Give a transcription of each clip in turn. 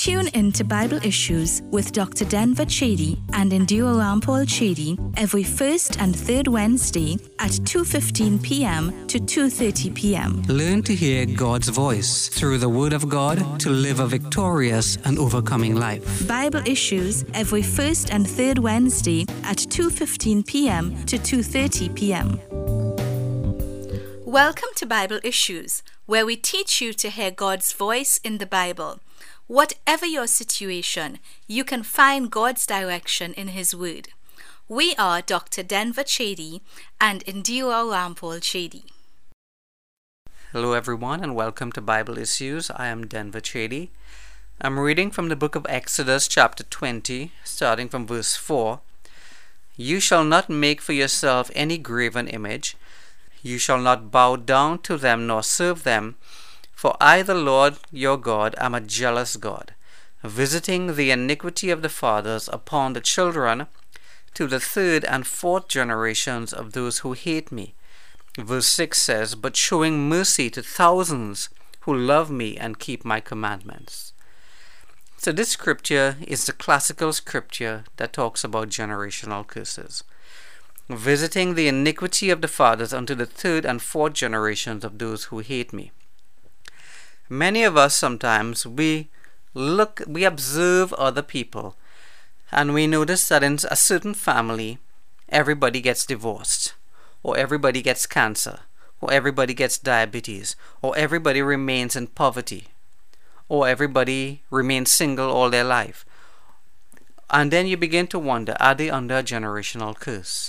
Tune in to Bible Issues with Dr. Denver Chady and Endure Rampol Chady every first and third Wednesday at 2:15 p.m. to 2:30 p.m. Learn to hear God's voice through the Word of God to live a victorious and overcoming life. Bible Issues every first and third Wednesday at 2:15 p.m. to 2:30 p.m. Welcome to Bible Issues, where we teach you to hear God's voice in the Bible. Whatever your situation, you can find God's direction in His Word. We are Dr. Denver Chady and Endure Rampol Chady. Hello everyone and welcome to Bible Issues. I am Denver Chady. I'm reading from the book of Exodus chapter 20, starting from verse 4. You shall not make for yourself any graven image. You shall not bow down to them nor serve them. For I, the Lord your God, am a jealous God, visiting the iniquity of the fathers upon the children to the third and fourth generations of those who hate me. Verse 6 says, but showing mercy to thousands who love me and keep my commandments. So this scripture is the classical scripture that talks about generational curses. Visiting the iniquity of the fathers unto the third and fourth generations of those who hate me. Many of us sometimes we observe other people and we notice that in a certain family everybody gets divorced, or everybody gets cancer, or everybody gets diabetes, or everybody remains in poverty, or everybody remains single all their life. And then you begin to wonder, are they under a generational curse?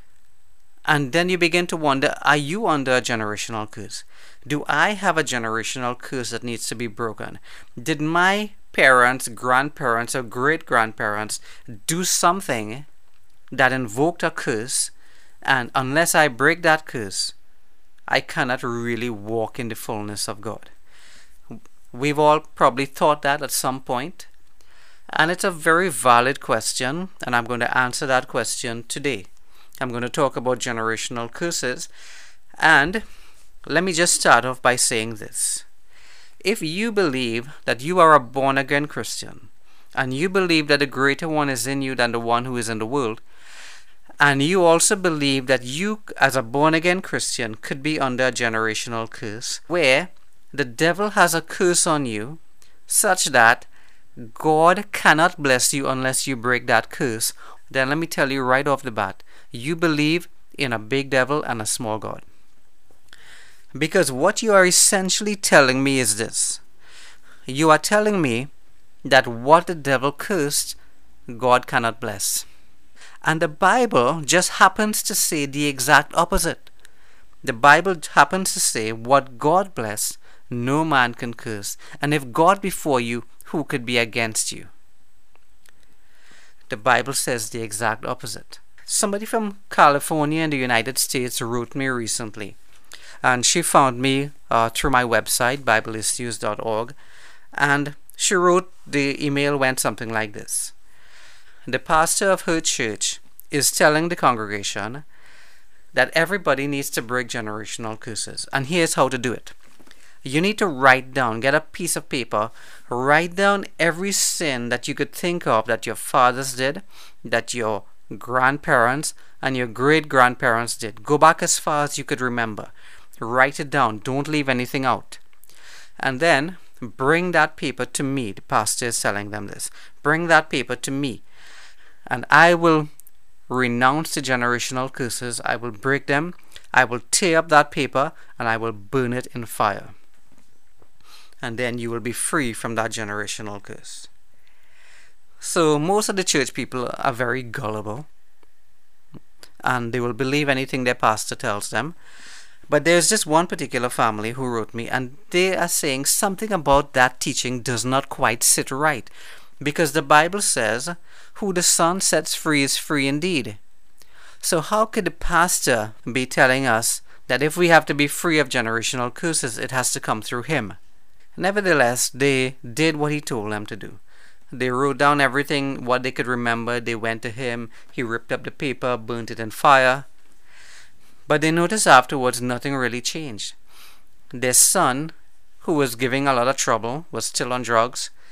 And then you begin to wonder, are you under a generational curse? Do I have a generational curse that needs to be broken? Did my parents, grandparents, or great-grandparents do something that invoked a curse, and unless I break that curse, I cannot really walk in the fullness of God? We've all probably thought that at some point, and it's a very valid question, and I'm going to answer that question today. I'm going to talk about generational curses, and let me just start off by saying this. If you believe that you are a born-again Christian, and you believe that the greater one is in you than the one who is in the world, and you also believe that you as a born-again Christian could be under a generational curse, where the devil has a curse on you such that God cannot bless you unless you break that curse, then let me tell you right off the bat, you believe in a big devil and a small God. Because what you are essentially telling me is this. You are telling me that what the devil cursed, God cannot bless. And the Bible just happens to say the exact opposite. The Bible happens to say what God blessed, no man can curse. And if God be for you, who could be against you? The Bible says the exact opposite. Somebody from California in the United States wrote me recently, and she found me through my website, bibleissues.org, and she wrote, the email went something like this. The pastor of her church is telling the congregation that everybody needs to break generational curses, and here's how to do it. You need to write down, get a piece of paper, write down every sin that you could think of that your fathers did, that your grandparents and your great-grandparents did. Go back as far as you could remember. Write it down. Don't leave anything out. And then bring that paper to me. The pastor is telling them this. Bring that paper to me. And I will renounce the generational curses. I will break them. I will tear up that paper and I will burn it in fire. And then you will be free from that generational curse. So most of the church people are very gullible, and they will believe anything their pastor tells them. But there's just one particular family who wrote me, and they are saying something about that teaching does not quite sit right, because the Bible says, who the Son sets free is free indeed. So how could the pastor be telling us that if we have to be free of generational curses, it has to come through him? Nevertheless, they did what he told them to do. They wrote down everything, what they could remember. They went to him. He ripped up the paper, burnt it in fire. But they noticed afterwards nothing really changed. Their son, who was giving a lot of trouble, was still on drugs.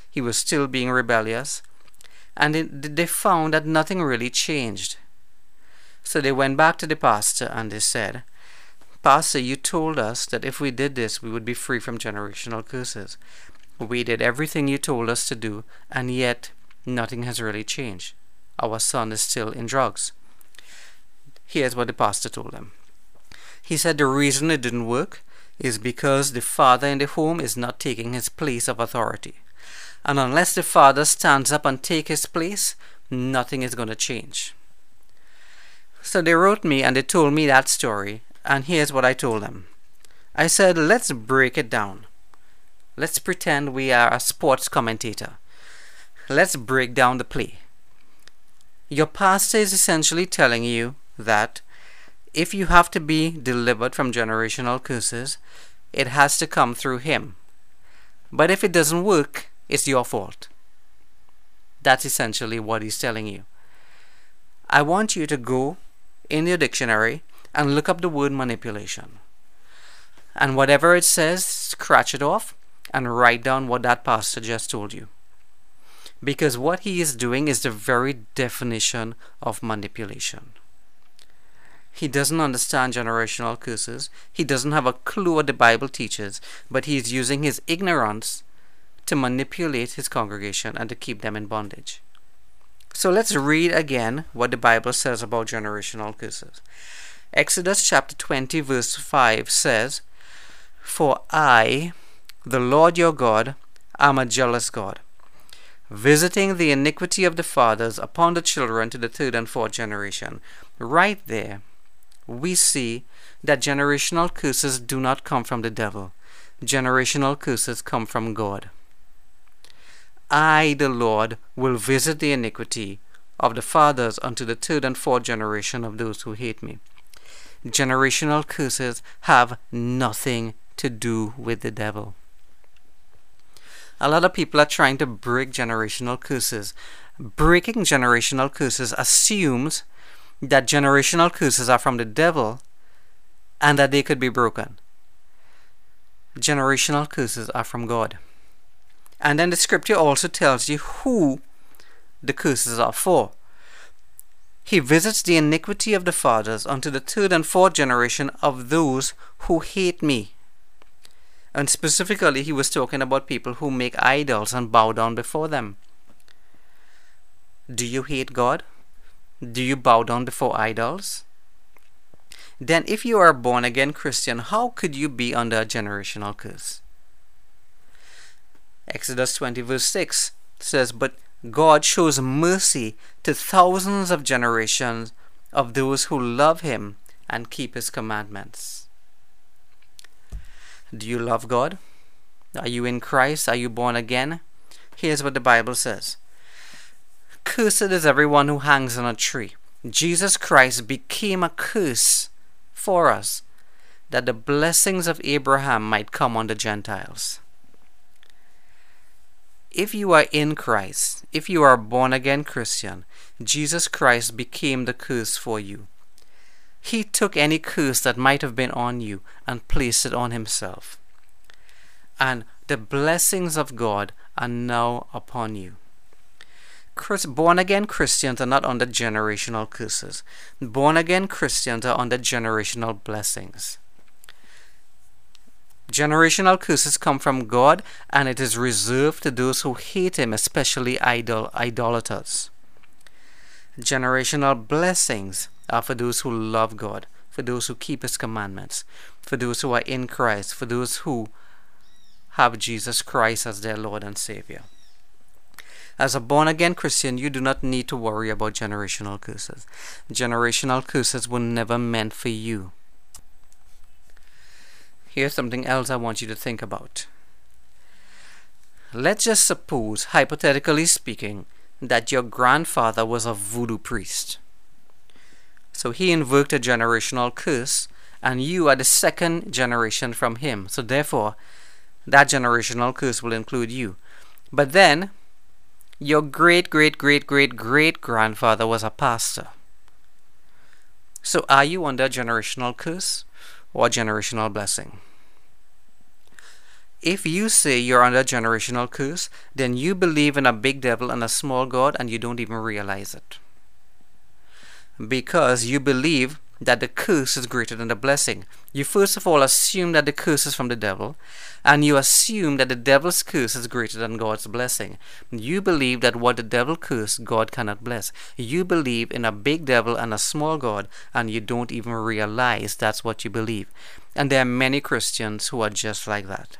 he was still being rebellious. And they found that nothing really changed. So they went back to the pastor and they said, "Pastor, you told us that if we did this, we would be free from generational curses. We did everything you told us to do, and yet nothing has really changed. Our son is still in drugs." Here's what the pastor told them. He said the reason it didn't work is because the father in the home is not taking his place of authority. And unless the father stands up and takes his place, nothing is going to change. So they wrote me and they told me that story, and here's what I told them. I said, let's break it down. Let's pretend we are a sports commentator. Let's break down the play. Your pastor is essentially telling you that if you have to be delivered from generational curses, it has to come through him. But if it doesn't work, it's your fault. That's essentially what he's telling you. I want you to go in your dictionary and look up the word manipulation. And whatever it says, scratch it off and write down what that pastor just told you. Because what he is doing is the very definition of manipulation. He doesn't understand generational curses. He doesn't have a clue what the Bible teaches, but he is using his ignorance to manipulate his congregation and to keep them in bondage. So let's read again what the Bible says about generational curses. Exodus chapter 20 verse 5 says, "For I, the Lord your God, am a jealous God, visiting the iniquity of the fathers upon the children to the third and fourth generation." Right there, we see that generational curses do not come from the devil. Generational curses come from God. I, the Lord, will visit the iniquity of the fathers unto the third and fourth generation of those who hate me. Generational curses have nothing to do with the devil. A lot of people are trying to break generational curses. Breaking generational curses assumes that generational curses are from the devil and that they could be broken. Generational curses are from God. And then the scripture also tells you who the curses are for. He visits the iniquity of the fathers unto the third and fourth generation of those who hate me. And specifically, he was talking about people who make idols and bow down before them. Do you hate God? Do you bow down before idols? Then if you are a born-again Christian, how could you be under a generational curse? Exodus 20 verse 6 says, "But God shows mercy to thousands of generations of those who love him and keep his commandments." Do you love God? Are you in Christ? Are you born again? Here's what the Bible says. "Cursed is everyone who hangs on a tree." Jesus Christ became a curse for us, that the blessings of Abraham might come on the Gentiles. If you are in Christ, if you are a born-again Christian, Jesus Christ became the curse for you. He took any curse that might have been on you and placed it on himself. And the blessings of God are now upon you. Born-again Christians are not under generational curses. Born-again Christians are under generational blessings. Generational curses come from God, and it is reserved to those who hate him, especially idolaters. Generational blessings are for those who love God, for those who keep his commandments, for those who are in Christ, for those who have Jesus Christ as their Lord and Savior. As a born-again Christian, you do not need to worry about generational curses. Generational curses were never meant for you. Here's something else I want you to think about. Let's just suppose, hypothetically speaking, that your grandfather was a voodoo priest. So he invoked a generational curse, and you are the second generation from him. So therefore, that generational curse will include you. But then, your great-great-great-great-great-grandfather was a pastor. So are you under a generational curse or a generational blessing? If you say you're under a generational curse, then you believe in a big devil and a small God and you don't even realize it. Because you believe that the curse is greater than the blessing. You first of all assume that the curse is from the devil, and you assume that the devil's curse is greater than God's blessing. You believe that what the devil cursed, God cannot bless. You believe in a big devil and a small God, and you don't even realize that's what you believe. And there are many Christians who are just like that.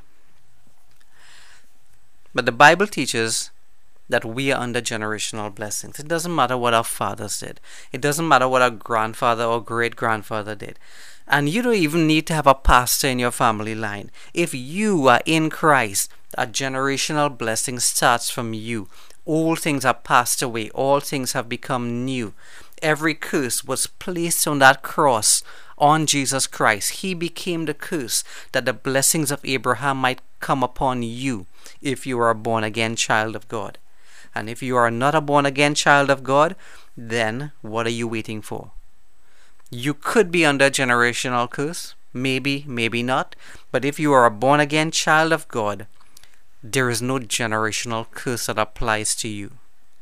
But the Bible teaches that we are under generational blessings. It doesn't matter what our fathers did. It doesn't matter what our grandfather or great-grandfather did. And you don't even need to have a pastor in your family line. If you are in Christ, a generational blessing starts from you. All things are passed away. All things have become new. Every curse was placed on that cross on Jesus Christ. He became the curse that the blessings of Abraham might come upon you if you are a born-again child of God. And if you are not a born-again child of God, then what are you waiting for? You could be under a generational curse. Maybe, maybe not. But if you are a born-again child of God, there is no generational curse that applies to you.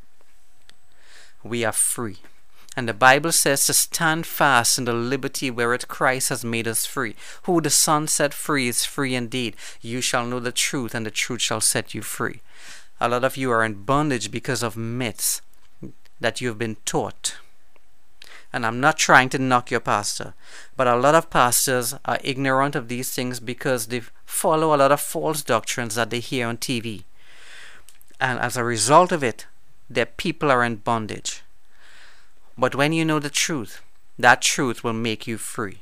We are free. And the Bible says to stand fast in the liberty wherewith Christ has made us free. Who the Son set free is free indeed. You shall know the truth, and the truth shall set you free. A lot of you are in bondage because of myths that you've been taught. And I'm not trying to knock your pastor, but a lot of pastors are ignorant of these things because they follow a lot of false doctrines that they hear on TV. And as a result of it, their people are in bondage. But when you know the truth, that truth will make you free.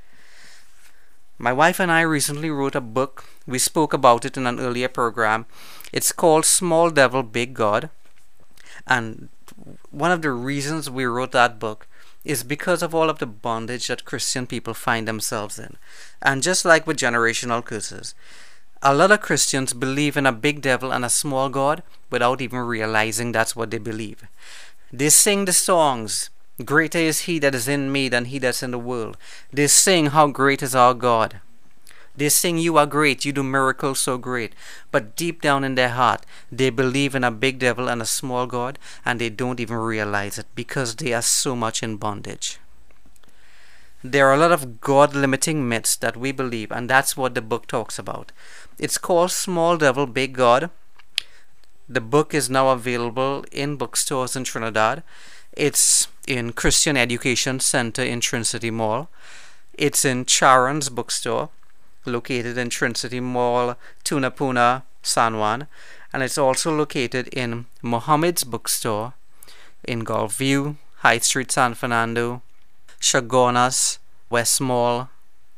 My wife and I recently wrote a book. We spoke about it in an earlier program. It's called Small Devil, Big God. And one of the reasons we wrote that book is because of all of the bondage that Christian people find themselves in. And just like with generational curses, a lot of Christians believe in a big devil and a small God without even realizing that's what they believe. They sing the songs, "Greater is he that is in me than he that's in the world." They sing, "How great is our God." They sing, "You are great, you do miracles so great." But deep down in their heart, they believe in a big devil and a small God, and they don't even realize it because they are so much in bondage. There are a lot of God-limiting myths that we believe, and that's what the book talks about. It's called Small Devil, Big God. The book is now available in bookstores in Trinidad. It's in Christian Education Center in Trinity Mall. It's in Charon's bookstore, located in Trinity Mall, Tunapuna, San Juan. And it's also located in Mohammed's bookstore in Gulf View, High Street, San Fernando, Chagonas, West Mall.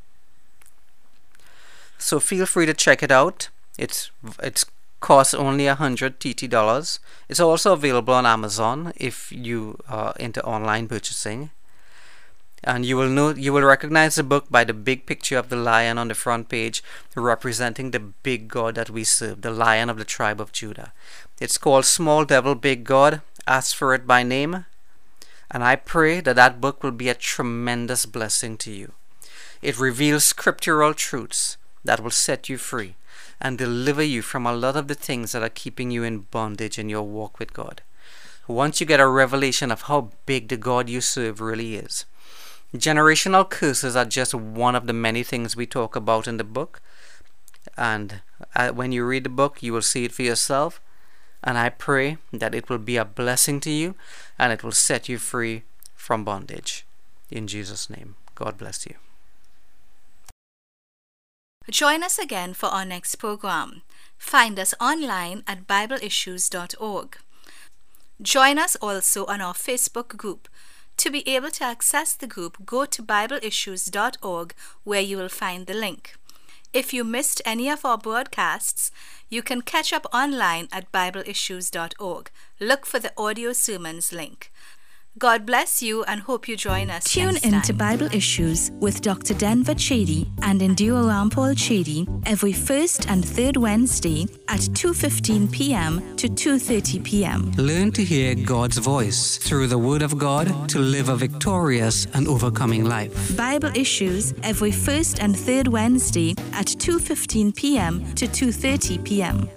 So feel free to check it out. It's costs only $100 TT. It's also available on Amazon if you are into online purchasing. And you will recognize the book by the big picture of the lion on the front page, representing the big God that we serve, the Lion of the tribe of Judah. It's called Small Devil, Big God. Ask for it by name. And I pray that that book will be a tremendous blessing to you. It reveals scriptural truths that will set you free and deliver you from a lot of the things that are keeping you in bondage in your walk with God. Once you get a revelation of how big the God you serve really is. Generational curses are just one of the many things we talk about in the book. And when you read the book, you will see it for yourself. And I pray that it will be a blessing to you and it will set you free from bondage. In Jesus' name, God bless you. Join us again for our next program. Find us online at BibleIssues.org. Join us also on our Facebook group. To be able to access the group, go to BibleIssues.org where you will find the link. If you missed any of our broadcasts, you can catch up online at BibleIssues.org. Look for the audio sermons link. God bless you and hope you join us. Tune next in to time. Bible Issues with Dr. Denver Chady and Endure Rampol Chady every first and third Wednesday at 2:15 p.m. to 2:30 p.m. Learn to hear God's voice through the Word of God to live a victorious and overcoming life. Bible Issues every first and third Wednesday at 2:15 p.m. to 2:30 p.m.